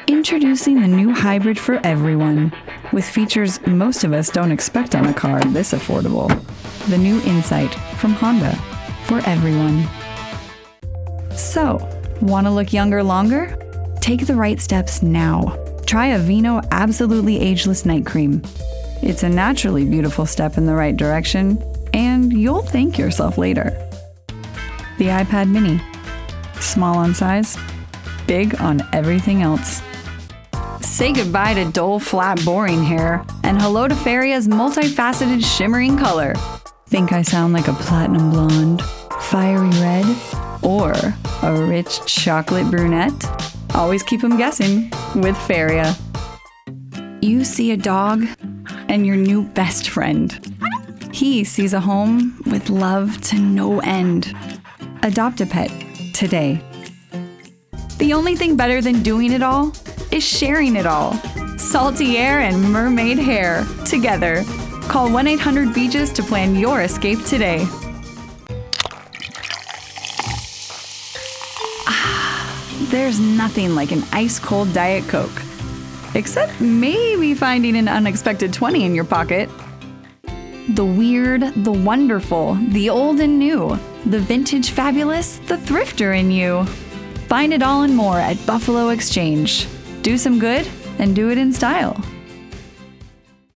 Introducing the new hybrid for everyone, with features most of us don't expect on a car this affordable. The new Insight from Honda, for everyone. So, want to look younger longer? Take the right steps now. Try Aveeno Absolutely Ageless Night Cream. It's a naturally beautiful step in the right direction, and you'll thank yourself later. The iPad Mini. Small on size, big on everything else. Say goodbye to dull, flat, boring hair, and hello to Faria's multifaceted, shimmering color. Think I sound like a platinum blonde, fiery red, or a rich chocolate brunette? Always keep them guessing with Faria. You see a dog and your new best friend. He sees a home with love to no end. Adopt a pet today. The only thing better than doing it all is sharing it all. Salty air and mermaid hair together. Call 1-800-BEACHES to plan your escape today. There's nothing like an ice-cold Diet Coke. Except maybe finding an unexpected 20 in your pocket. The weird, the wonderful, the old and new, the vintage fabulous, the thrifter in you. Find it all and more at Buffalo Exchange. Do some good and do it in style.